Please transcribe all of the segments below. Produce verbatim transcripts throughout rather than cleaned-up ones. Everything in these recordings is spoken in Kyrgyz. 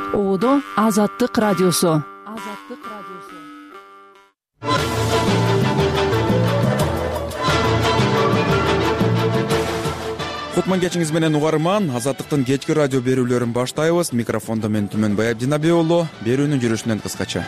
Оодо Азаттык радиосу. Азаттык радиосу. Кутман кечиңиз менен угарман. Азаттыктын кечки радио берүүлөрүн баштайбыз. Микрофондо мен Түмөнбай Абдинабек уулу. Берүүнүн жүрүшүнөн кыскача.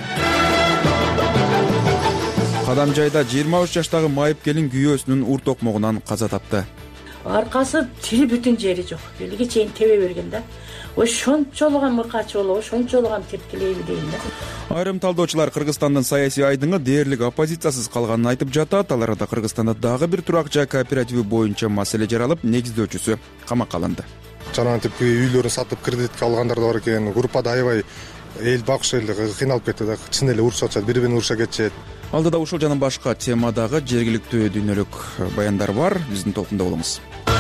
Кадамжайда жыйырма үч жаштагы майып келин күйөөсүнүн ур токмогунан каза тапты. Аркасы тири бүтүн жери жок. Элге чейин тебе берген да. Ошончолуган мыкач болуп, ошончолуган тиркелейби дейм да. Айрым талдоочулар Кыргызстандын саясий айдыңы дээрлик оппозициясыз калганын айтып жатат. Ал арада Кыргызстанда дагы бир турак жай кооперативи боюнча маселе жаралып, негиздөөчүсү камакка алынды. Жанагынтип үйлөрүн сатып кредитке алгандар да бар экен. Группада аябай эл багыш эл кыйналып кетти да. Чын эле урушуп атышат, бири-бирин уруша кетишет. Алдыда ушул жана башка темадагы жергиликтүү дүйнөлүк баяндар бар. Биздин толкунда болуңуз.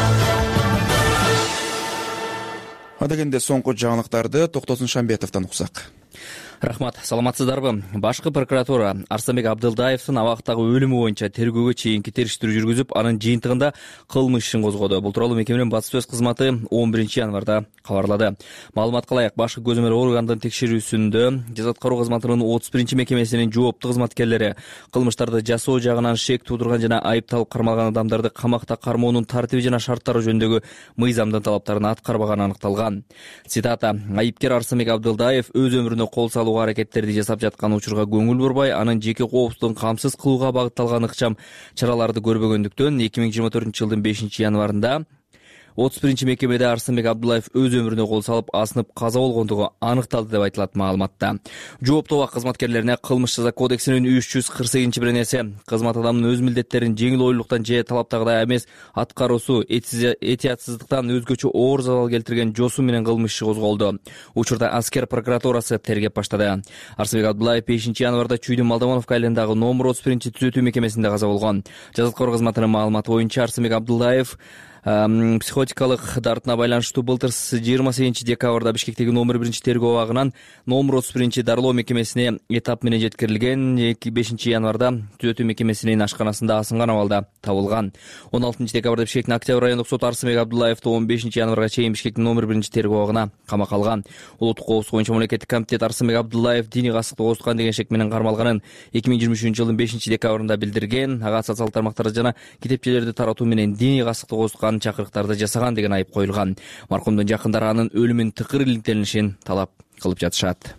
Адегенде соңку жаңылыктарды Токтосун Шамбетовдон уксак. Рахмат, саламатсыздарбы? Башкы прокуратура Арсанбек Абдылдаевдин абактагы өлүмү боюнча тергөөгө чейинки териштирүү жүргүзүп, анын жыйынтыгында кылмыш ишин козгоду. Бул тууралуу мекеменин басып сөз кызматы он биринчи январда кабарлады. Маалыматка ылайык, башкы көзөмөл органдын текшерүүсүндө жаза аткаруу кызматынын отуз биринчи мекемесинин жооптуу кызматкерлери кылмыштарды жасоо жагынан шек туудурган жана айыпталып кармалган адамдарды камакта кармоонун тартиби жана шарттары жөнүндөгү мыйзамдын талаптарын аткарбаганы аныкталган. Цитата: айыпкер Арсанбек Абдылдаев өз өмүрүнө кол салуу аракеттерди жасап жаткан учурга көңүл бурбай, анын жеке коопсуздугун камсыз кылууга багытталган ыкчам чараларды көрбөгөндүктөн эки миң жыйырма төртүнчү жылдын бешинчи январында отуз биринчи мекемеде Арсанбек Абдылдаев өз өмүрүнө кол салып, асынып каза болгондугу аныкталды деп айтылат маалыматта. Жооптуу абак кызматкерлерине Кылмыш жаза кодексинин үч жүз кырк сегизинчи беренеси кызмат адамынын өз милдеттерин жеңил ойлуулуктан же талаптагыдай эмес аткаруусу этиятсыздыктан өзгөчө оор залал келтирген жосу менен кылмыш иши козголду. Учурда аскер прокуратурасы тергеп баштады. Арсанбек Абдылдаев бешинчи январда Чүйдүн Малдамановка айланындагы номер отуз биринчи түзөтүү мекемесинде каза болгон. Жаза аткаруу кызматынын маалыматы боюнча Арсанбек Абдылдаев психотикалык дартына байланыштуу былтыр жыйырма сегизинчи декабрда Бишкектеги номер биринчи тергөө абагынан номер отуз биринчи дарылоо мекемесине этап менен жеткирилген. бешинчи январда түзөтүү мекемесинин ашканасында асынган абалда табылган. он алтынчы декабрда Бишкектин Октябрь райондук соту Арсанбек Абдылдаевди он бешинчи январга чейин Бишкектин номер биринчи тергөө абагына камакка алган. Улуттук коопсуздук боюнча мамлекеттик комитет Арсанбек Абдылдаев диний касыкты козуткан деген шек менен кармалганын эки миң жыйырма үчүнчү жылдын бешинчи декабрында билдирген. Ага социалдык тармактарды жана китепчелерди таратуу менен диний касыкты козуткан чакырыктарды жасаган деген айып коюлган. Маркумдун жакындары анын өлүмүн тыкыр иликтелишин талап кылып жатышат.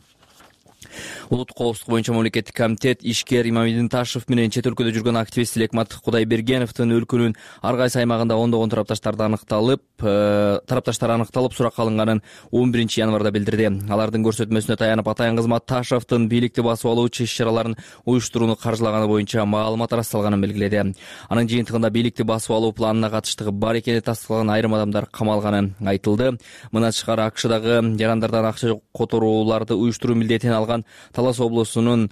Улуттук коопсуздук боюнча мамлекеттик комитет ишкер Имамидин Ташев менен чет өлкөдө жүргөн активист Лекмат Кудайбергеновдун өлкөнүн ар кайсы аймагында ондогон тарапташтарды аныкталып, тарапташтар аныкталып суракка алынганын он биринчи январда билдирди. Алардын көрсөтмөсүнө таянып Атайын кызмат Ташевдин бийликти басып алуучу иш-чараларын уюштурууну каржылаганы боюнча маалымат ырасталганын белгиледи. Анын жыйынтыгында бийликти басып алуу планына катыштыгы бар экени тастыкталган айрым адамдар камалганы айтылды. Мына тышкары АКШдагы жарандардан акча которууларды уюштуруу милдетин алган Талас облусунун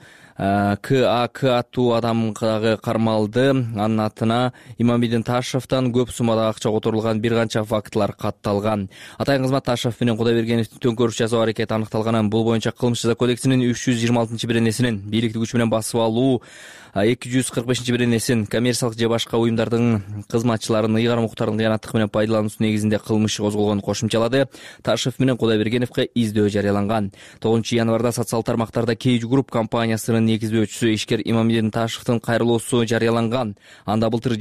К А К аттуу адам кармалды. Анын атына Имамидин Ташевден көп суммада акча которулган бир канча фактылар катталган. Атайын кызмат Ташев менен Кудайбергеновдун төңкөрүш жасоо аракети аныкталганын, бул боюнча Кылмыш жаза кодексинин үч жүз жыйырма алтынчы беренесинин бийликти күч менен басып алуу, эки жүз кырк бешинчи беренесин коммерциялык же башка уюмдардын кызматчыларын ыйгарым укуктарын кыянаттык менен пайдалануусу негизинде кылмыш козголгонун кошумчалады. Ташев менен Кудайбергеновго издөө жарыяланган. тогузунчу январда социалдык тармактарда Кейж Групп компаниясынын негиздөөчүсү ишкер Имамидин Ташевдин кайрылуусу жарыяланган. Анда былтыр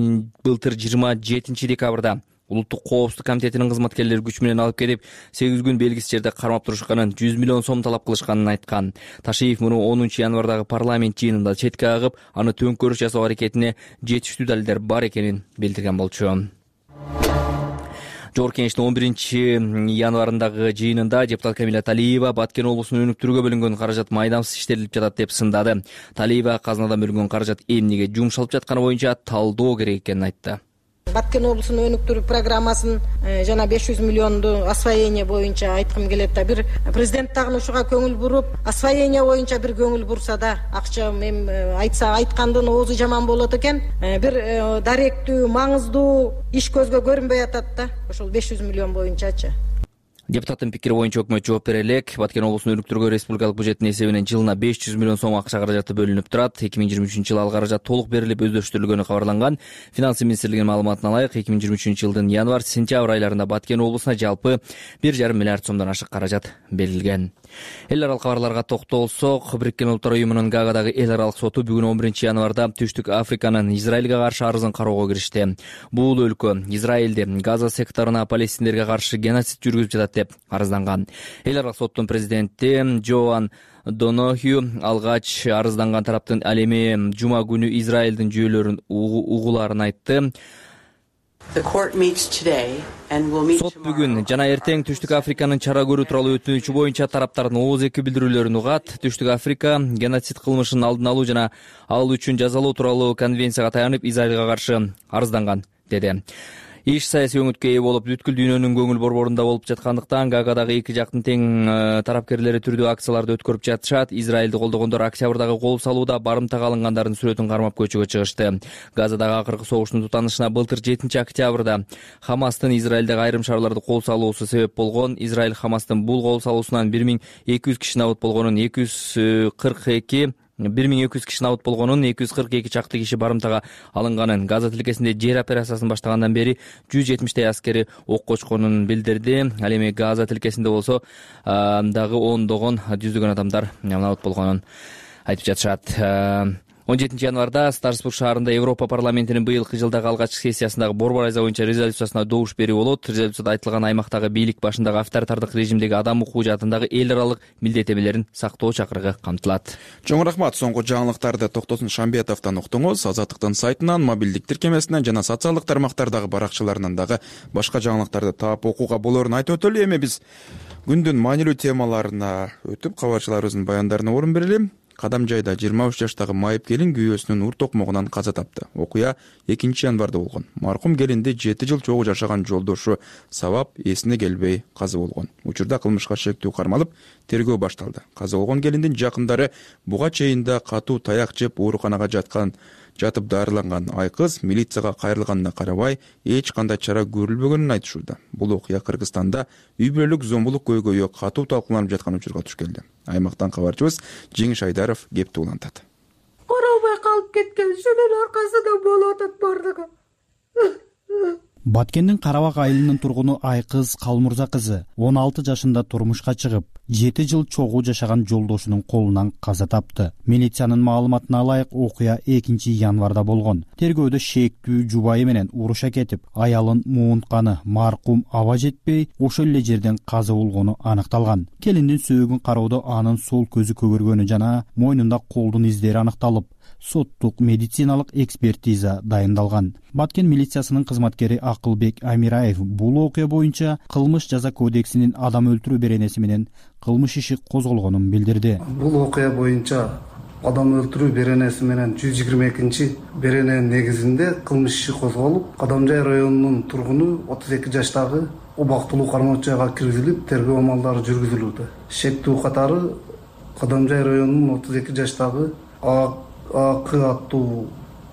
жыйырма жетинчи декабрда Улуттук коопсуздук комитетинин кызматкерлери күч менен алып келип, сегиз күн белгисиз жерде кармап турушканын, жүз миллион сом талап кылышканын айткан. Ташиев муну онунчу январдагы парламент жыйынында четке агып, аны төңкөрүш жасоо аракетине жетиштүү далилдер бар экенин билдирген болчу. Жогорку Кеңештин он биринчи январындагы жыйынында депутат Камила Талиева Баткен облусунун өнүктүрүүгө бөлүнгөн каражат майдамсыз иштетилип жатат деп сындады. Талиева казынадан бөлүнгөн каражат эмнеге жумшалып жатканы боюнча талдоо керек экенин айтты. Баткен облусунун өнүктүрүү программасын жана беш жүз миллионду освоение боюнча айткым келет да. Бир президент дагы ушуга көңүл буруп, освоение боюнча бир көңүл бурса да, акча эми айтса айткандын оозу жаман болот экен. Бир даректүү, маңыздуу иш көзгө көрүнбөй атат да. Ошол беш жүз миллион боюнчачы. Депутаттын пикири боюнча өкмөт жооп бере элек. Баткен облусунун өнүктүргөн республикалык бюджетинин эсебинен жылына беш жүз миллион сом акча каражаты бөлүнүп турат. эки миң жыйырма үчүнчү жылы ал каражат толук берилип өздөштүрүлгөнү кабарланган. Финансы министрлигинин маалыматына ылайык, эки миң жыйырма үчүнчү жылдын январь сентябрь айларында Баткен облусуна жалпы бир жарым миллиард сомдон ашык каражат берилген. Эл аралык кабарларга токтолсок, Бириккен Улуттар уюмунун Гаагадагы эл аралык соту бүгүн он биринчи январда Түштүк Африканын Израилге каршы арызын кароого киришти. Бул өлкө Израилде Газа секторуна палестиндерге каршы геноцид жүргүзүп жатат деп арызданган. Эл аралык соттун президенти Джоан Донохью алгач арызданган тараптын ал эми жума күнү Израилдин жүйөлөрүн угуларын айтты. Сот бүгүн жана эртең Түштүк Африканын чара көрүү тууралуу өтүнүчү боюнча тараптардын ооз эки билдирүүлөрүн угат. Түштүк Африка геноцид кылмышын алдын алуу жана ал үчүн жазалоо тууралуу конвенцияга таянып Израилга каршы арызданган деди. Иш саясий өңүткө ээ болуп, бүткүл дүйнөнүн көңүл борборунда болуп жаткандыктан Гаагадагы эки жактын тең тарапкерлери түрдүү акцияларды өткөрүп жатышат. Израилди колдогондор октябрдагы кол салууда барымтага алынгандардын сүрөтүн кармап көчөгө чыгышты. Газадагы акыркы согуштун тутанышына былтыр жетинчи октябрда Хамастын Израилдеги айрым шаарларды кол салуусу себеп болгон. Израиль Хамастын бул кол салуусунан бир миң эки жүз киши набыт болгонун, эки жүз кырк эки бир миң эки жүз киши набыт болгонун, эки жүз кырк эки чакты киши барымтага алынганын, Газа тилкесинде жер операциясын баштагандан бери жүз жетимиштей аскери ок кочконун билдирди. Ал эми Газа тилкесинде болсо дагы ондогон, жүздөгөн адамдар набыт болгонун айтып жатышат. он жетинчи январда Старсбург шаарында Европа парламентинин быйылкы жылдагы алгачкы сессиясындагы борбор айза боюнча резолюциясына добуш берүү болот. Резолюцияда айтылган аймактагы бийлик башындагы авторитардык режимдеги адам укугу жаатындагы эл аралык милдеттемелерин сактоо чакырыгы камтылат. Чоң рахмат. Соңку жаңылыктарды Токтосун Шамбетовдон уктуңуз. Азаттыктын сайтынан, мобилдик тиркемесинен жана социалдык тармактардагы баракчаларынан дагы башка жаңылыктарды таап окууга болоорун айтып өтөлү. Эми биз күндүн маанилүү темаларына өтүп, кабарчыларыбыздын баяндарына орун берели. Кадам жайда жыйырма үч жаштагы майып келин күйөөсүнүн ур токмогунан каза тапты. Окуя экинчи январда болгон. Маркум келинди жети жыл чогуу жашаган жолдошу сабап эсине келбей каза болгон. Учурда кылмышка шектүү кармалып, тергөө башталды. Каза болгон келиндин жакындары буга чейин да катуу таяк жеп ооруканага жаткан жатып дарыланган айкыз милицияга кайрылганына карабай эч кандай чара көрүлбөгөнүн айтышууда. Бул окуя Кыргызстанда үй бүлөлүк зомбулук көйгөйү катуу талкууланып жаткан учурга туш келди. Аймактан кабарчыбыз Жеңиш Айдаров кепти улантат. Карабай калып кеткен шунун аркасында болуп атат бардыгы. Баткендин Карабак айылынын тургуну Айкыз Калмурза кызы он алты жашында турмушка чыгып, жети жыл чогуу жашаган жолдошунун колунан каза тапты. Милициянын маалыматына ылайык, окуя экинчи январда болгон. Тергөөдө шектүү жубайы менен уруша кетип, аялын муунтканы маркум аба жетпей, ошол эле жерден каза болгону аныкталган. Келиндин сөөгүн кароодо анын сол көзү көгөргөнү жана мойнунда колдун издери аныкталып, соттук медициналык экспертиза дайындалган. Баткен милициясынын кызматкери Акылбек Амираев бул окуя боюнча кылмыш жаза кодексинин адам өлтүрүү беренеси менен кылмыш иши козголгонун билдирди. Бул окуя боюнча адам өлтүрүү беренеси менен жүз жыйырма экинчи берененин негизинде кылмыш иши козголуп, Кадамжай районунун тургуну отуз эки жаштагы убактылуу кармоочуга киргизилип, тергөө амалдары жүргүзүлүүдө. Шектүү катары Кадамжай районунун отуз эки жаштагы Акы аттуу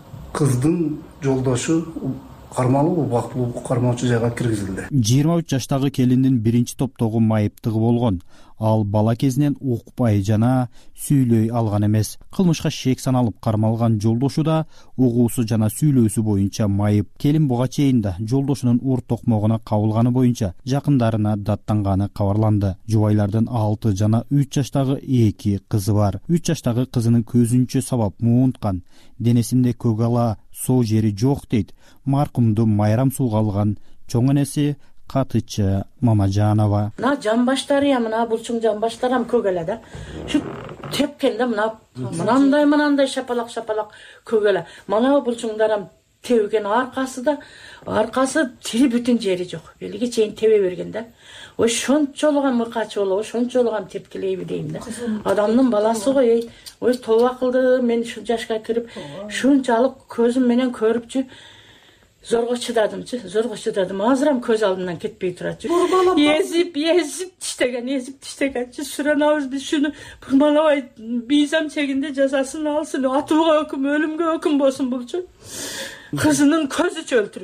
кыздын жолдошу кармалып, убактылуу кармоочу жайга киргизилди. жыйырма үч жаштагы келиндин биринчи топтогу майыптыгы болгон. Ал бала кезинен укпай жана сүйлөй алган эмес. Кылмышка шек саналып кармалган жолдошу да угуусу жана сүйлөөсү боюнча майып. Келин буга чейин да жолдошунун ур токмогуна кабылганы боюнча жакындарына даттанганы кабарланды. Жубайлардын алты жана үч жаштагы эки кызы бар. үч жаштагы кызынын көзүнчө сабап муунткан. Денесинде көгала соо жери жок дейт маркумду майрам сууга алган чоң энеси Катычы Мамажанова. Мына жамбаштары мына булчуң жамбаштарам көгеле да. Şu тепкенде мына мынандай мынандай шапалак шапалак көгеле. Мына булчуңдарам тебген аркасы да аркасы тири бүтүн жери жок. Элге чейин тебе берген да. Ой шончолуган мыркачы болобу, шончолуган тепкилейби дейм да. Адамдын баласы го, ey. Ой тоба кылды, мен шу жашка кирип, шунчалык көзүм менен көрүпчү. Зорго чыдадымчы, зорго чыдадым. Азырам көз алдымдан кетпей турат. Езип, езип тиштеген, езип тиштегенчи. Сүрөн абыз биз шуну бурмалабай бийзам чегинде жазасын алсын, атууга өкүм, өлүмгө өкүм болсун булчу. Кызынын көзүчө өлтүргөн.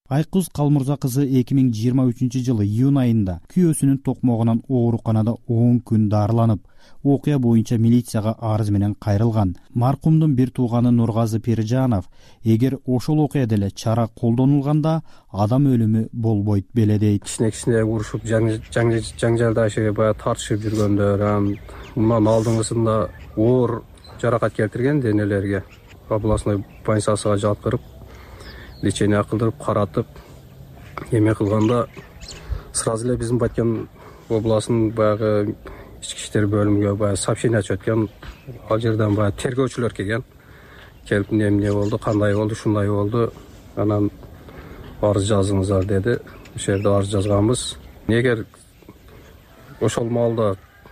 Айкыз Калмурза кызы эки миң жыйырма үчүнчү жылы июнь айында күйөөсүнүн токмогунан ооруканада он күн дарыланып, окуя боюнча милицияга арыз менен кайрылган. Маркумдун бир тууганы Нургазы Пиржанов, эгер ошол окуяда эле чара колдонулганда адам өлүмү болбойт беле дейт. Кичине кичине урушуп, жаңжалдашып, баягы тартышып жүргөндөр, мына алдыңгысында оор жаракат келтирген денелерге областной больницасына жаткырып, лечение кылдырып, каратып, эме кылганда сразу эле биздин Баткен областынын баягы ички иштер бөлүмүгө баягы сообщение өткөн. Ал жерден баягы тергөөчүлөр келген. Келип эмне болду, кандай болду, шундай болду. Анан арыз жазыңыздар деди. Ошол жерде арыз жазганбыз. Эгер ошол маалда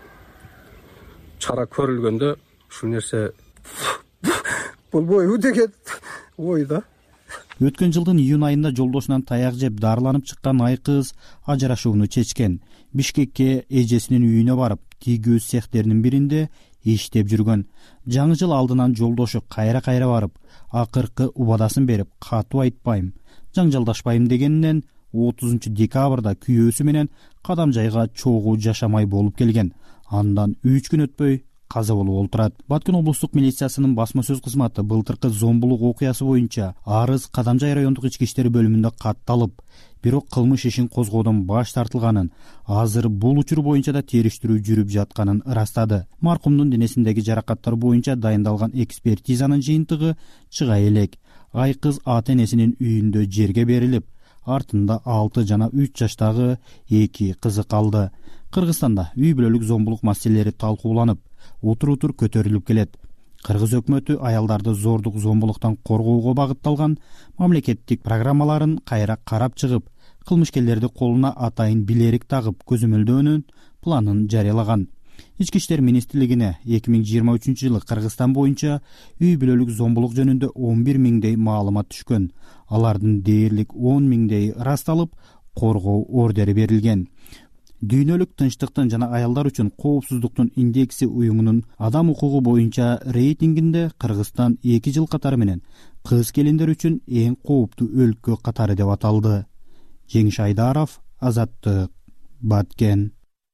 чара көрүлгөндө ушул нерсе болбойбу деген ойда. Өткөн жылдын июнь айында жолдошунан таяк жеп дарыланып чыккан Айкыз ажырашууну чечкен. Бишкекке эжесинин үйүнө барып, тийгөөз цехтеринин биринде иштеп жүргөн. Жаңы жыл алдынан жолдошу кайра-кайра барып, акыркы убадасын берип, катуу айтпайм, жаңжалдашпайм дегенинен отузунчу декабрда күйөөсү менен кадам жайга чогуу жашамай болуп келген. Андан үч күн өтпөй каза болуп олтурат. Баткен облустук милициясынын басма сөз кызматы былтыркы зомбулук окуясы боюнча арыз Кадамжай райондук ички иштер бөлүмүндө катталып, бирок кылмыш ишин козгоодон баш тартылганын, азыр бул учур боюнча да териштирүү жүрүп жатканын ырастады. Маркумдун денесиндеги жаракаттар боюнча дайындалган экспертизанын жыйынтыгы чыга элек. Айкыз ата-энесинин үйүндө жерге берилип, артында алты жана үч жаштагы эки кызы калды. Кыргызстанда үй бүлөлүк зомбулук маселелери талкууланып, утур-утур көтөрүлүп келет. Кыргыз өкмөтү аялдарды зордук зомбулуктан коргоого багытталган мамлекеттик программаларын кайра карап чыгып, кылмышкерлерди колуна атайын билерик тагып көзөмөлдөөнүн планын жарыялаган. Ички иштер министрлигине эки миң жыйырма үчүнчү жылы Кыргызстан боюнча үй бүлөлүк зомбулук жөнүндө он бир миңдей маалымат түшкөн. Алардын дээрлик он миңдей ырасталып, коргоо ордери берилген. Дүйнөлүк тынчтыктын жана аялдар үчүн коопсуздуктун индекси уюмунун адам укугу боюнча рейтингинде Кыргызстан эки жыл катары менен кыз келиндер үчүн эң кооптуу өлкө катары деп аталды. Жеңиш Айдаров, Азаттык, Баткен.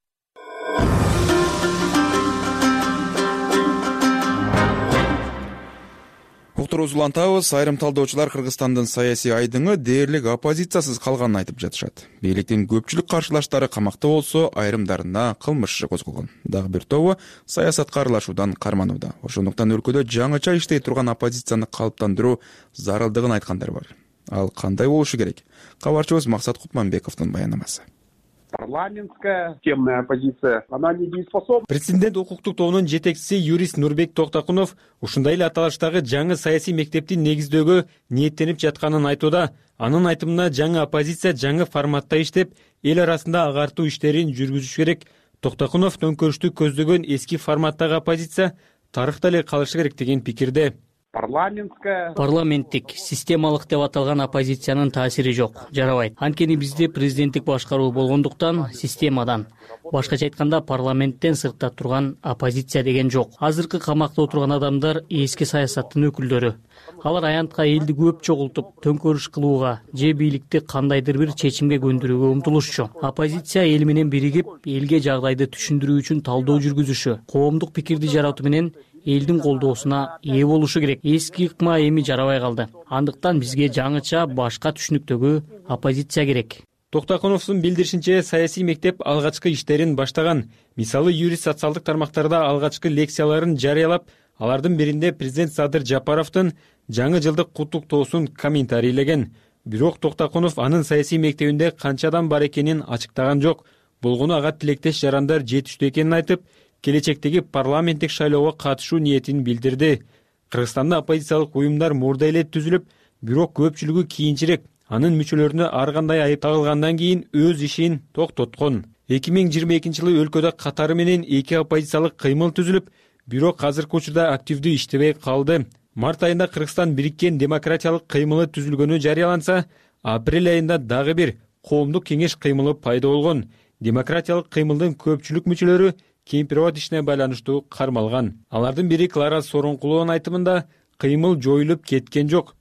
Уктуруубузду улантабыз. Айрым талдоочулар Кыргызстандын саясий айдыңы дээрлик оппозициясыз калганын айтып жатышат. Бийликтин көпчүлүк каршылаштары камакта болсо, айрымдарына кылмыш иши козголгон. Дагы бир тобу саясатка аралашуудан карманууда. Ошондуктан өлкөдө жаңыча иштей турган оппозицияны калыптандыруу зарылдыгын айткандар бар. Ал кандай болушу керек? Кабарчыбыз Максат Кутманбековдун баянамасы. Парламентская темная оппозиция, она недееспособна. Президент укуктук тобунун жетекчиси юрист Нурбек Токтакунов ушундай эле аталыштагы жаңы саясий мектепти негиздөөгө ниеттенип жатканын айтууда. Анын айтымына жаңы оппозиция жаңы форматта иштеп, эл арасында агартуу иштерин жүргүзүш керек. Токтакунов төңкөрүштү көздөгөн эски форматтагы оппозиция тарыхта эле калышы керек деген пикирде. Парламентская парламенттик системалык деп аталган оппозициянын таасири жок, жарабайт. Анткени бизде президенттик башкаруу болгондуктан системадан, башкача айтканда парламенттен сыртта турган оппозиция деген жок. Азыркы камакта отурган адамдар эски саясаттын өкүлдөрү. Алар аянтка элди көп чогултуп, төңкөрүш кылууга же бийликти кандайдыр бир чечимге көндүрүүгө умтулушчу. Оппозиция эл менен биригип, элге жагдайды түшүндүрүү үчүн талдоо жүргүзүшү, коомдук пикирди жаратуу менен элдин колдоосуна ээ болушу керек. Эски ыкма эми жарабай калды. Андыктан бизге жаңыча башка түшүнүктөгү оппозиция керек. Токтакуновдун билдиришинче, саясий мектеп алгачкы иштерин баштаган. Мисалы, юрист социалдык тармактарда алгачкы лекцияларын жарыялап, алардын биринде президент Садыр Жапаровдун жаңы жылдык куттуктоосун комментарийлеген. Бирок Токтакунов анын саясий мектебинде канча адам бар экенин ачыктаган жок. Болгону ага тилектеш жарандар жетиштүү экенин айтып, келечектеги парламенттик шайлоого катышуу ниетин билдирди. Кыргызстанда оппозициялык уюмдар мурда эле түзүлүп, бирок көпчүлүгү кийинчерээк, анын мүчөлөрүнө ар кандай айып тагылгандан кийин өз ишин токтоткон. эки миң жыйырма экинчи жылы өлкөдө катары менен эки оппозициялык кыймыл түзүлүп, бирок азыркы учурда активдүү иштебей калды. Март айында Кыргызстан бириккен демократиялык кыймылы түзүлгөнү жарыяланса, апрель айында дагы бир коомдук кеңеш кыймылы пайда болгон. Демократиялык кыймылдын көпчүлүк мүчөлөрү кемпирабад ишине байланыштуу кармалган. Алардын бири Клара Сооронкулованын айтымында, кыймыл жоюлуп кеткен жок.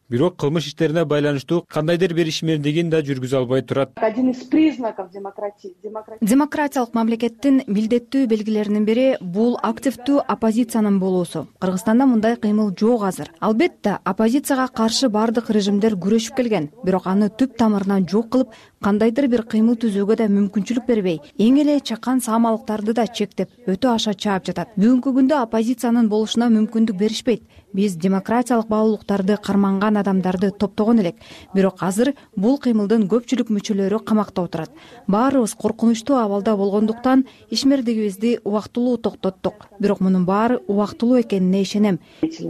бирок кылмыш иштерине байланыштуу кандайдыр бир ишмердигин да жүргүзө албай турат. Один из признаков демократии. Демократиялык мамлекеттин милдеттүү белгилеринин бири бул активдүү оппозициянын болуусу. Кыргызстанда мындай кыймыл жок азыр. Албетте, оппозицияга каршы бардык режимдер күрөшүп келген, бирок аны түп тамырынан жок кылып, кандайдыр бир кыймыл түзүүгө да мүмкүнчүлүк бербей, эң эле чакан саамалыктарды да чектеп, өтө аша чаап жатат. Бүгүнкү күндө оппозициянын болушуна мүмкүндүк беришпейт. Биз демократиялык баалуулуктарды карманган адамдарды топтогон элек, бирок азыр бул кыймылдын көпчүлүк мүчөлөрү камакта отурат. Баарыбыз коркунучтуу абалда болгондуктан ишмердигибизди убактылуу токтоттук. Бирок мунун баары убактылуу экенине ишенем.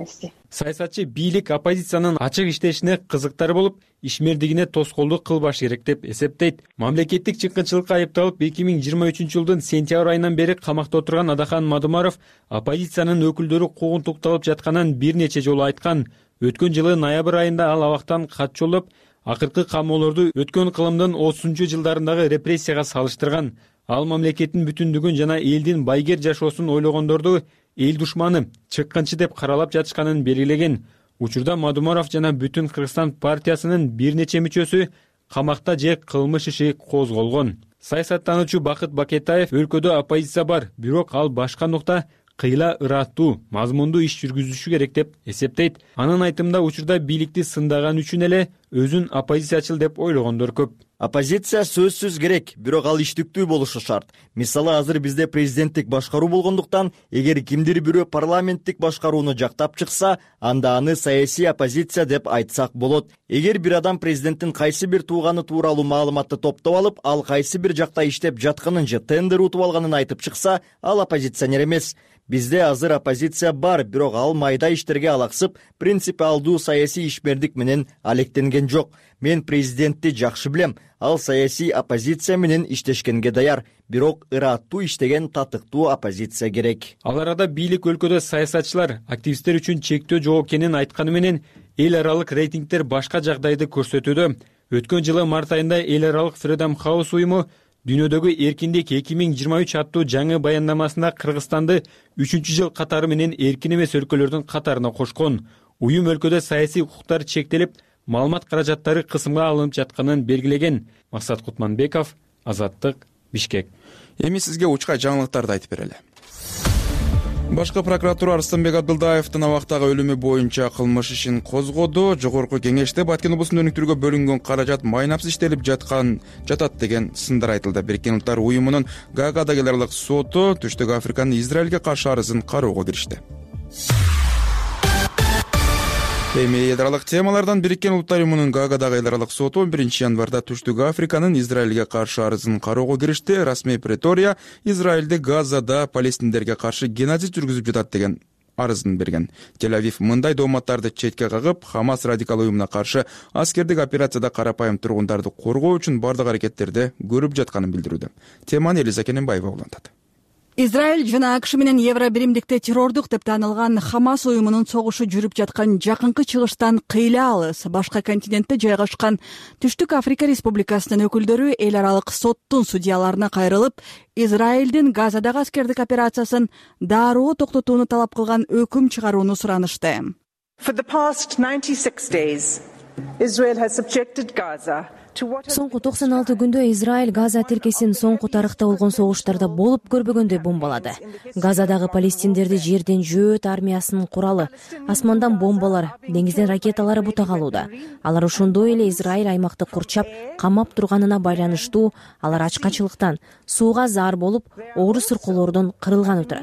Саясатчы бийлик оппозициянын ачык иштешине кызыктар болуп, ишмердигине тоскоолдук кылбаш керек деп эсептейт. Мамлекеттик чыккынчылыкка айыпталып эки миң жыйырма үчүнчү жылдын сентябрь айынан бери камакта отурган Адахан Мадумаров оппозициянын өкүлдөрү куугунтукталып жатканын бир нече жолу айткан. Өткөн жылы ноябрь айында ал абактан кат жолдоп, акыркы камоолорду өткөн кылымдын отузунчу жылдарындагы репрессияга салыштырган. Ал мамлекеттин бүтүндүгүн жана элдин байгер жашоосун ойлогондорду эл душманы, чыккынчы деп каралап жатышканын белгилеген. Учурда Мадумаров жана Бүтүн Кыргызстан партиясынын бир нече мүчөсү камакта же кылмыш иши козголгон. Саясаттануучу Бакыт Бакетаев өлкөдө оппозиция бар, бирок ал башка нукта кыйла ыраттуу, мазмундуу иш жүргүзүшү керек деп эсептейт. Анын айтымында учурда бийликти сындаган үчүн эле өзүн оппозициячыл деп ойлогондор көп. Оппозиция сөзсүз керек, бирок ал иштиктүү болушу шарт. Мисалы, азыр бизде президенттик башкаруу болгондуктан, эгер кимдир бирөө парламенттик башкарууну жактап чыкса, анда аны саясий оппозиция деп айтсак болот. Эгер бир адам президенттин кайсы бир тууганы тууралуу маалыматты топтоп алып, ал кайсы бир жакта иштеп жатканын же тендер утуп алганын айтып чыкса, ал оппозиционер эмес. Бизде азыр оппозиция бар, бирок ал майда иштерге алаксып, принципиалдуу саясий ишмердик менен алектенген жок. Мен президентти жакшы билем, ал саясий оппозиция менен иштешкенге даяр, бирок ыраттуу иштеген татыктуу оппозиция керек. Ал арада бийлик өлкөдө саясатчылар активисттер үчүн чектөө жок экенин айтканы менен эл аралык рейтингдер башка жагдайды көрсөтүүдө. Өткөн жылы март айында эл аралык Freedom House уюму дүйнөдөгү эркиндик эки миң жыйырма үч аттуу жаңы баяндамасында Кыргызстанды үчүнчү жыл катары менен эркин эмес өлкөлөрдүн катарына кошкон. Уюм өлкөдө саясий укуктар чектелип, маалымат каражаттары кысымга алынып жатканын белгилеген. Максат Кутманбеков, Азаттык, Бишкек. Эми сизге учкай жаңылыктарды айтып берели. Башкы прокуратура Арыстанбек Абдылдаевдин абактагы өлүмү боюнча кылмыш ишин козгоду. Жогорку кеңеште Баткен облусун өнүктүрүүгө бөлүнгөн каражат майнапсыз иштелип жаткан жатат деген сындар айтылды. Бириккен Улуттар уюмунун Гаагадагы эл аралык соту Түштүк Африканын Израилге каршы арызын кароого киришти. Эми эл аралык темалардан Бириккен Улуттар уюмунун Гаагадагы эл аралык соту он биринчи январда Түштүк Африканын Израилге каршы арызын кароого киришти. Расмий Претория Израилде Газада палестиндерге каршы геноцид жүргүзүп жатат деген арызын берген. Тель-Авив мындай дооматтарды четке кагып, Хамас радикал уюмуна каршы аскердик операцияда карапайым тургундарды коргоо үчүн бардык аракеттерди көрүп жатканын билдирүүдө. Теманы Элиза Кененбаева улантат. Израиль жана АКШ менен Евро биримдикте террордук деп таанылган Хамас уюмунун согушу жүрүп жаткан жакынкы чыгыштан кыйла алыс башка континентте жайгашкан Түштүк Африка Республикасынын өкүлдөрү эл аралык соттун судьяларына кайрылып, Израилдин Газадагы аскердик операциясын дароо токтотууну талап кылган өкүм чыгарууну суранышты. For the past ninety-six days, Israel has subjected Gaza Соңку токсон алты күндө Израиль Газа тилкесин соңку тарыхта болгон согуштарда болуп көрбөгөндөй бомбалады. Газадагы палестиндерди жерден жөөт армиясынын куралы, асмандан бомбалар, деңизден ракеталары бута калууда. Алар ошондой эле Израиль аймакты курчап, камап турганына байланыштуу, алар ачкачылыктан, сууга заар болуп, оору сыркоолордон кырылганы турат.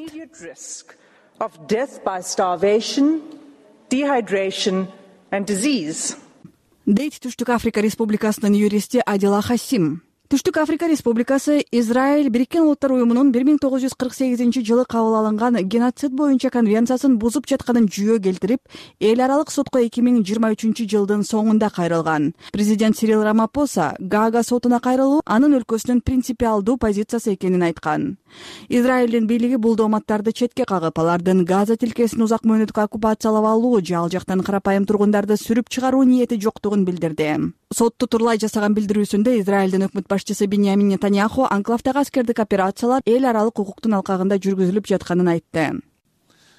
Дейт Түштүк Африка Республикасынын юристи Адила Хасим. Түштүк Африка Республикасы Израиль Бириккен Улуттар уюмунун бир миң тогуз жүз кырк сегизинчи жылы кабыл алынган геноцид боюнча конвенциясын бузуп жатканын жүйө келтирип, эл аралык сотко эки миң жыйырма үчүнчү жылдын соңунда кайрылган. Президент Сирил Рамапоса Гаага сотуна кайрылуу анын өлкөсүнүн принципиалдуу позициясы экенин айткан. Израилдин бийлиги бул дооматтарды четке кагып, алардын Газа тилкесин узак мөөнөткө оккупациялап алуу же ал жактан карапайым тургундарды сүрүп чыгаруу ниети жоктугун билдирди. Сотто турлай жасаган билдирүүсүндө Израилдин өкмөт башчысы Биньямин Нетаньяху анклавдагы аскердик операциялар эл аралык укуктун алкагында жүргүзүлүп жатканын айтты.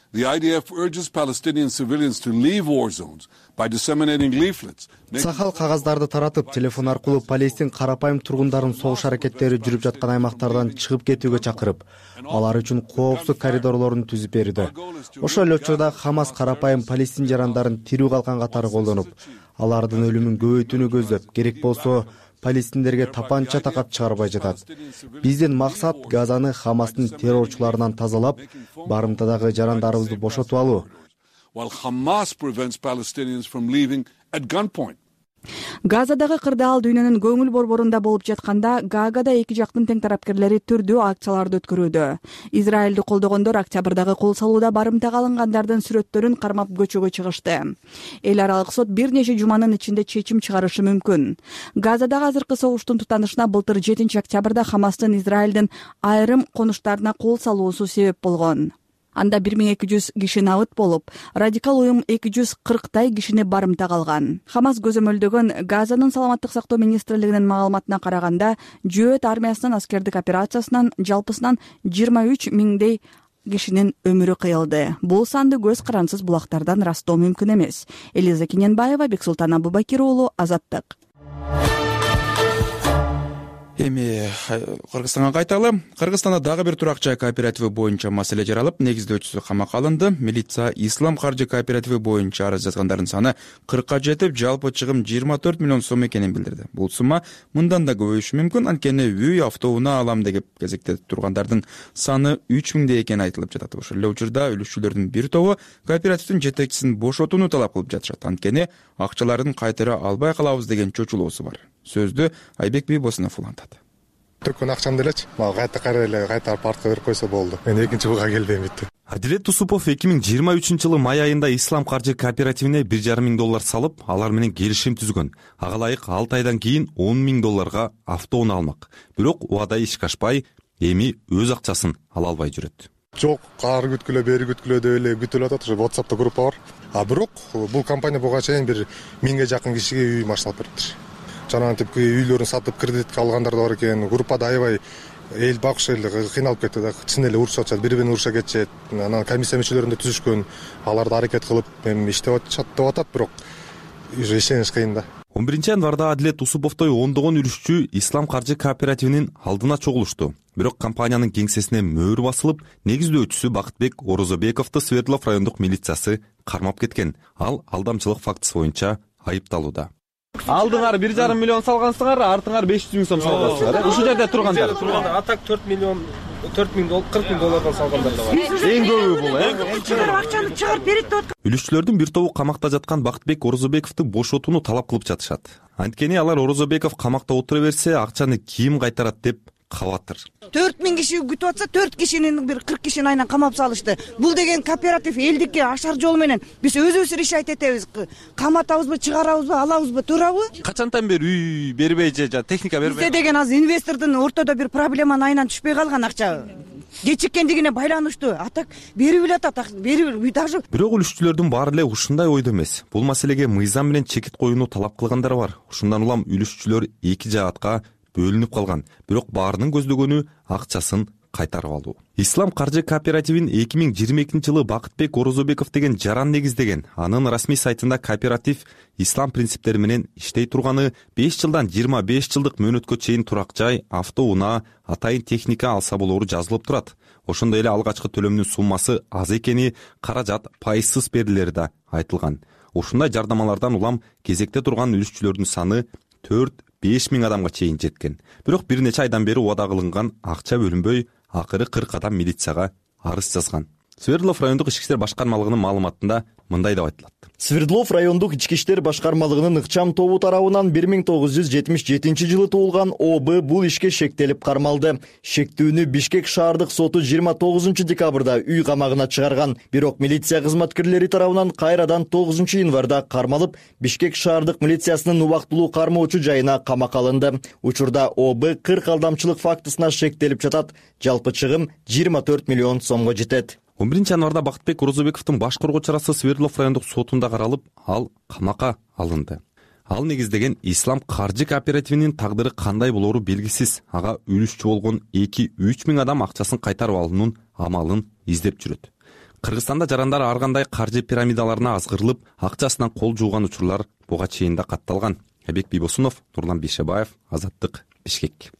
The I D F urges Palestinian civilians to leave war zones by disseminating leaflets. Сахал кагаздарды таратып, телефон аркылуу Палестин карапайым тургундарын согуш аракеттери жүрүп жаткан аймактардан чыгып кетүүгө чакырып, алар үчүн коопсуз коридорлорун түзүп берди. Ошол эле учурда Хамас карапайым палестин жарандарын тирүү калган катары колдонуп, алардын өлүмүн көбөйтүүнү көздөп, керек болсо палестиндерге тапанча такап чыгарбай жатат. Биздин максат Газаны Хамастын террорчуларынан тазалап, барымтадагы жарандарыбызды бошотуп алуу. While Hamas prevents Palestinians from leaving at gunpoint. Газадагы кырдаал дүйнөнүн көңүл борборунда болуп жатканда, Гаагада эки жактын тең тарапкерлери түрдүү акцияларды өткөрүүдө. Израилди колдогондор октябрдагы кол салууда барымтага алынгандардын сүрөттөрүн кармап көчөгө чыгышты. Эл аралык сот бир нече жуманын ичинде чечим чыгарышы мүмкүн. Газадагы азыркы согуштун тутанышына былтыр жетинчи октябрда Хамастын Израилдин айрым конуштарына кол салуусу себеп болгон. Анда бир миң эки жүз киши набыт болуп, радикал уюм эки жүз кырктай кишини барымтага алган. Хамас көзөмөлдөгөн Газанын саламаттык сактоо министрлигинин маалыматына караганда, Жөөт армиясынын аскердик операциясынан жалпысынан жыйырма үч миңдей кишинин өмүрү кыйылды. Бул санды көз карансыз булактардан ырастоо мүмкүн эмес. Элиза Кененбаева, Бексултан Абубакир уулу, Азаттык. Эми Кыргызстанга кайталы. Кыргызстанда дагы бир турак жай кооперативи боюнча маселе жаралып, негиздөөчүсү камакка алынды. Милиция Ислам каржы кооперативи боюнча арыз жазгандардын саны кыркка жетип, жалпы чыгым жыйырма төрт миллион сом экенин билдирди. Бул сумма мындан да көбөйүшү мүмкүн, анткени үй автоунаа алам деп кезекте тургандардын саны үч миңдей экени айтылып жатат. Ошол эле учурда үлүшчүлөрдүн бир тобу кооперативдин жетекчисин бошотууну талап кылып жатышат. Анткени акчаларын кайтара албай калабыз деген чочулоосу бар. Сөздү Айбек Бийбосунов улантат. Төккөн акчамды элечи, мага кайта кайра эле кайтарып артка берип койсо болду. Мен экинчи буга келбейм бүттү. Адилет Тусупов эки миң жыйырма үчүнчү жылы май айында Ислам каржы кооперативине бир жарым миң доллар салып, алар менен келишим түзгөн. Ага ылайык алты айдан кийин он миң долларга автоунаа алмак. Бирок убада ишке ашпай, эми өз акчасын ала албай жүрөт. Жок, ары күткүлө, бери күткүлө деп эле күтүлүп атат. WhatsApp'та группа бар. А бирок бул компания буга чейин бир миңге жакын кишиге үй маршалап бериптир. Жанагы типки үйлөрүн сатып кредитке алгандар да бар экен. Группада аябай эл багыш эл кыйналып кетти да. Чын эле урушуп атышат, бири-бирин уруша кетишет. Анан комиссия мүчөлөрүндө түзүшкөн, аларды аракет кылып, эми иштеп атышат деп атат, бирок ишениш кыйын да. он биринчи январда Адилет Тусуповтой ондогон үлүшчү Ислам каржы кооперативинин алдына чогулушту. Бирок компаниянын кеңсесине мөөр басылып, негиздөөчүсү Бакытбек Орозобековду Свердлов райондук милициясы кармап кеткен. Ал алдамчылык фактысы боюнча айыпталууда. Алдыңар бир жарым миллион салгансыңар, артыңар беш жүз миң сом салгансыңар. Ушул жерде тургандар. Атак төрт миллион, төрт миң доллар, кырк миң доллардан салгандар да бар. Эң көбү бул, э? Акчаны чыгарып берет деп. Үлүшчүлөрдүн бир тобу камакта жаткан Бакытбек Орозобековду бошотууну талап кылып жатышат. Анткени алар Орозобеков камакта отура берсе, акчаны ким кайтарат деп кабатыр. төрт миң киши күтүп атса, төрт кишинин бир кырк кишини айынан камап салышты. Бул деген кооператив элдикке ашар жол менен биз өзүбүз решать этебиз. Каматабызбы, чыгарабызбы, алабызбы, туурабы? Качантан бери үй бербей же техника бербей. Бизде деген азыр инвестордун ортодо бир проблеманын айынан түшпөй калган акча. Кечиккендигине байланыштуу. Атак берип эле атат, берип даже. Бирок үлүшчүлөрдүн баары эле ушундай ойдо эмес. Бул маселеге мыйзам менен чекит коюуну талап кылгандар бар. Ушундан улам үлүшчүлөр эки жаатка бөлүнүп калган. Бирок баарынын көздөгөнү акчасын кайтарып алуу. Ислам каржы кооперативин эки миң жыйырма экинчи жылы Бакытбек Орозобеков деген жаран негиздеген. Анын расмий сайтында кооператив ислам принциптери менен иштей турганы, беш жылдан жыйырма беш жылдык мөөнөткө чейин турак жай, автоунаа, атайын техника алса болору жазылып турат. Ошондой эле алгачкы төлөмдүн суммасы аз экени, каражат пайызсыз берилери да айтылган. Ушундай жардамалардан улам кезекте турган үлүшчүлөрдүн саны төрт беш миң адамга чейин жеткен. Бирок бир нече айдан бери убада кылынган акча бөлүнбөй, акыры кырк адам милицияга арыз жазган. Свердлов райондук ички иштер башкармалыгынын маалыматында мындай деп айтылат. Свердлов райондук ички иштер башкармалыгынын ыкчам тобу тарабынан бир миң тогуз жүз жетимиш жетинчи жылы туулган О Б бул ишке шектелип кармалды. Шектүүнү Бишкек шаардык соту жыйырма тогузунчу декабрда үй камагына чыгарган. Бирок милиция кызматкерлери тарабынан кайрадан тогузунчу январда кармалып, Бишкек шаардык милициясынын убактылуу кармоочу жайына камакка алынды. Учурда О Б кырк алдамчылык фактысына шектелип жатат. Жалпы чыгым жыйырма төрт миллион сомго жетет. он биринчи январда Бакытбек Орозобековдун баш коргоо чарасы Свердлов райондук сотунда каралып, ал камакка алынды. Ал негиздеген Ислам каржы кооперативинин тагдыры кандай болору белгисиз. Ага үлүшчү болгон эки үч миң адам акчасын кайтарып алуунун амалын издеп жүрөт. Кыргызстанда жарандар ар кандай каржы пирамидаларына азгырылып, акчасынан кол жууган учурлар буга чейин да катталган. Айбек Бийбосунов, Нурлан Бейшебаев, Азаттык, Бишкек.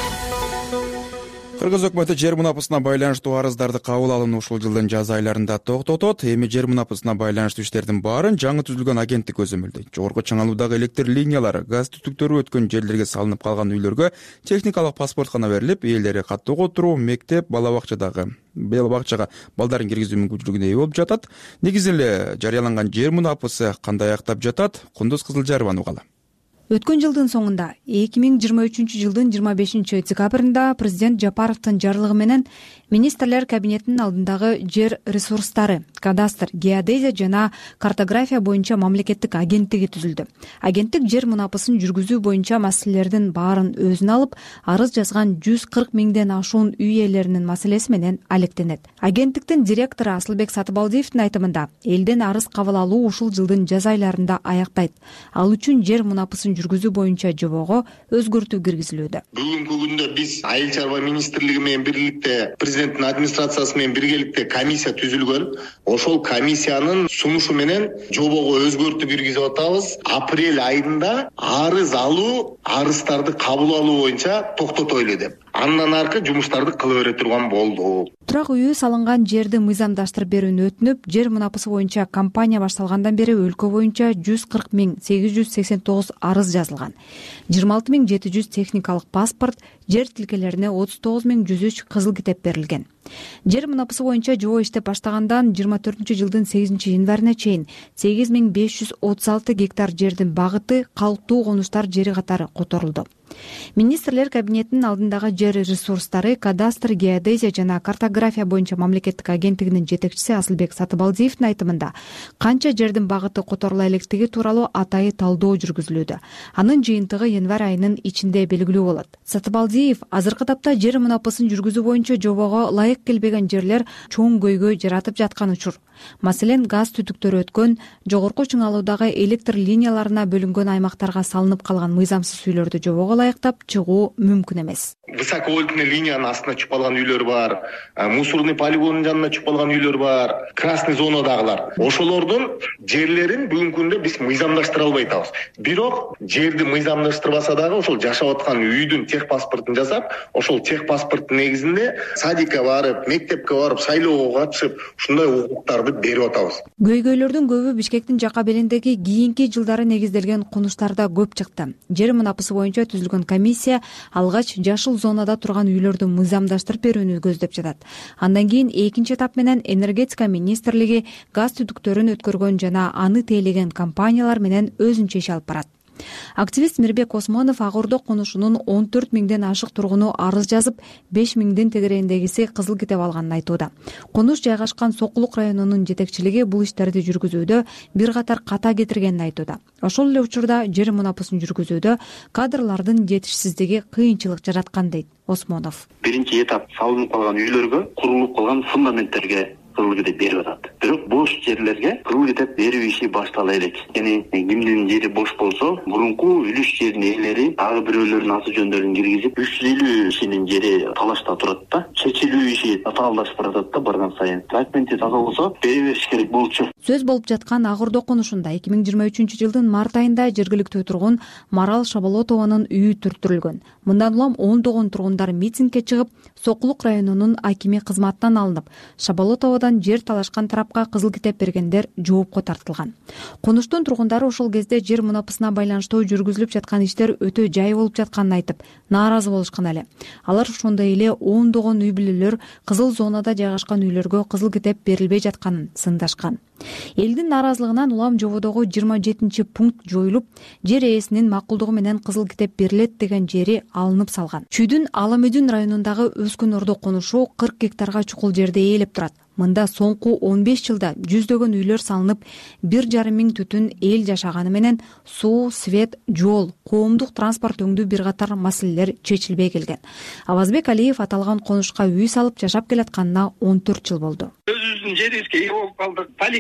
Кыргыз өкмөтү жер мунапысына байланыштуу арыздарды кабыл алууну ушул жылдын жаз айларында токтотот. Эми жер мунапысына байланыштуу иштердин баарын жаңы түзүлгөн агенттик өзөмөлдөйт. Жогорку чыңалуудагы электр линиялары, газ түтүктөрү өткөн жерлерге салынып калган үйлөргө техникалык паспорт гана берилип, ээлери каттоого отуруу, мектеп, бала бакчадагы бала бакчага балдарын киргизүү мүмкүнчүлүгүнө ээ болуп жатат. Негизи эле жарыяланган жер мунапысы кандай аяктап жатат? Кундуз Кызылжарованын угалы. Өткөн жылдын соңунда эки миң жыйырма үчүнчү жылдын жыйырма бешинчи декабрында президент Жапаровдун жарлыгы менен министрлер кабинетинин алдындагы жер ресурстары, кадастр, геодезия жана картография боюнча мамлекеттик агенттиги түзүлдү. Агенттик жер мунапысын жүргүзүү боюнча маселелердин баарын өзүнө алып, арыз жазган жүз кырк миңден ашуун үй ээлеринин маселеси менен алектенет. Агенттиктин директору Асылбек Сатыбалдиевдин айтымында, элден арыз кабыл алуу ушул жылдын жаз айларында аяктайт. Ал үчүн жер мунапысын жүргүзүү боюнча жобого өзгөртүү киргизилүүдө. Бүгүнкү күндө биз Айыл чарба министрлиги менен бирликте президенттин администрациясы менен биргеликте комиссия түзүлгөн. Ошол комиссиянын сунушу менен жобого өзгөртүү киргизип атабыз. Апрель айында арыз алуу, арыздарды кабыл алуу боюнча токтотойлу деп. Андан аркы жумуштарды кыла бере турган болду. Турак үйү салынган жерди мыйзамдаштырып берүүнү өтүнүп, жер мунапысы боюнча кампания башталгандан бери өлкө боюнча жүз кырк миң сегиз жүз сексен тогуз арыз жазылган. жыйырма алты миң жети жүз техникалык паспорт, жер тилкелерине отуз тогуз миң жүз үч кызыл китеп берилген. Жер мунапысы боюнча жобо иштеп баштагандан жыйырма төртүнчү жылдын сегизинчи январына чейин сегиз миң беш жүз отуз алты гектар жердин багыты калктуу конуштар жери катары которулду. Министрлер кабинетинин алдындагы жер ресурстары, кадастр, геодезия жана картография боюнча мамлекеттик агенттигинин жетекчиси Асылбек Сатыбалдиевдин айтымында, канча жердин багыты которула электиги тууралуу атайы талдоо жүргүзүлүүдө. Анын жыйынтыгы январь айынын ичинде белгилүү болот. Сатыбалдиев азыркы тапта жер мунапысын жүргүзүү боюнча жобого ылайык келбеген жерлер чоң көйгөй жаратып жаткан учур. Маселен, газ түтүктөрү өткөн, жогорку чыңалуудагы электр линияларына бөлүнгөн аймактарга салынып калган мыйзамсыз үйлөрдү жобого ылайыктап чыгуу мүмкүн эмес. Высоковольтный линиянын астына чыгып калган үйлөр бар, мусорный полигондун жанына чыгып калган үйлөр бар, красный зонадагылар. Ошолордун жерлерин бүгүнкү күндө биз мыйзамдаштыра албай атабыз. Бирок жерди мыйзамдаштырбаса дагы ошол жашап аткан үйдүн тех паспортун жасап, ошол тех паспорттун негизинде садикке барып, мектепке барып, шайлоого катышып, ушундай укуктарды берип атабыз. Көйгөйлөрдүн көбү Бишкектин жака белиндеги кийинки жылдары негизделген конуштарда көп чыкты. Жер мунапысы боюнча түзүлгөн комиссия алгач жашыл зонада турган үйлөрдү мыйзамдаштырып берүүнү көздөп жатат. Андан кийин экинчи этап менен энергетика министрлиги газ түтүктөрүн өткөргөн жана аны тейлеген компаниялар менен өзүнчө иш алып барат. Активист Мирбек Осмонов Ак Ордо конушунун он төрт миңден ашык тургуну арыз жазып, беш миңдин тегерегиндегиси кызыл китеп алганын айтууда. Конуш жайгашкан Сокулук районунун жетекчилиги бул иштерди жүргүзүүдө бир катар ката кетиргенин айтууда. Ошол эле учурда жер мунапысын жүргүзүүдө кадрлардын жетишсиздиги кыйынчылык жараткан дейт Осмонов. Биринчи этап салынып калган үйлөргө, курулуп калган фундаменттерге кызыл китеп берип атат. Бирок бош жерлерге кызыл китеп берүү иши баштала элек. Яни кимдин жери бош болсо, мурунку үлүш жердин ээлери дагы бирөөлөрдүн аты жөндөрүн киргизип, үч жүз элүү кишинин жери талашта турат да. Чечилүү иши татаалдашып баратат да барган сайын. Документи таза болсо, бере бериш керек болчу. Сөз болуп жаткан Ак Ордо конушунда эки миң жыйырма үчүнчү жылдын март айында жергиликтүү тургун Марал Шаболотованын үйү түртүрүлгөн. Мындан улам ондогон тургундар митингге чыгып, Сокулук районунун акими кызматтан алынып, Шаболотовадан жер талашкан тарапка кызыл китеп бергендер жоопко тартылган. Конуштун тургундары ошол кезде жер мунапысына байланыштуу жүргүзүлүп жаткан иштер өтө жай болуп жатканын айтып, нааразы болушкан эле. Алар ошондой эле ондогон үй бүлөлөр кызыл зонада жайгашкан үйлөргө кызыл китеп берилбей жатканын сындашкан. Элдин нааразылыгынан улам жободогу жыйырма жетинчи пункт жоюлуп, жер ээсинин макулдугу менен кызыл китеп берилет деген жери алынып салган. Чүйдүн Аламөдүн районундагы Өскөн Ордо конушу кырк гектарга чукул жерде ээлеп турат. Мында соңку он беш жылда жүздөгөн үйлөр салынып, бир жарым миң түтүн эл жашаганы менен суу, свет, жол, коомдук транспорт өңдүү бир катар маселелер чечилбей келген. Авазбек Алиев аталган конушка үй салып жашап келатканына он төрт жыл болду. Өзүбүздүн жерибизге ээ болуп калдык. Поликлиника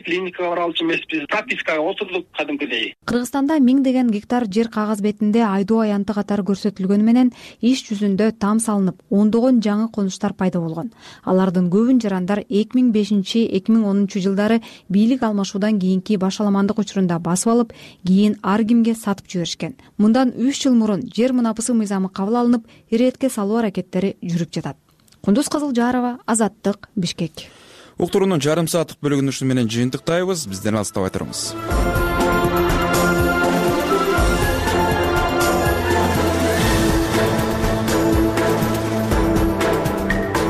клиникага бара алчу эмеспиз, пропискага отурдук кадимкидей. Кыргызстанда миңдеген гектар жер кагаз бетинде айдоо аянты катары көрсөтүлгөнү менен иш жүзүндө там салынып, ондогон жаңы конуштар пайда болгон. Алардын көбүн жарандар эки миң бешинчи эки миң онунчу жылдары бийлик алмашуудан кийинки башаламандык учурунда басып алып, кийин ар кимге сатып жиберишкен. Мындан үч жыл мурун жер мунапысы мыйзамы кабыл алынып, иретке салуу аракеттери жүрүп жатат. Кундуз Кызылжарова, Азаттык, Бишкек. Уктуруунун жарым сааттык бөлүгүн ушуну менен жыйынтыктайбыз. Бизден алыстабай туруңуз.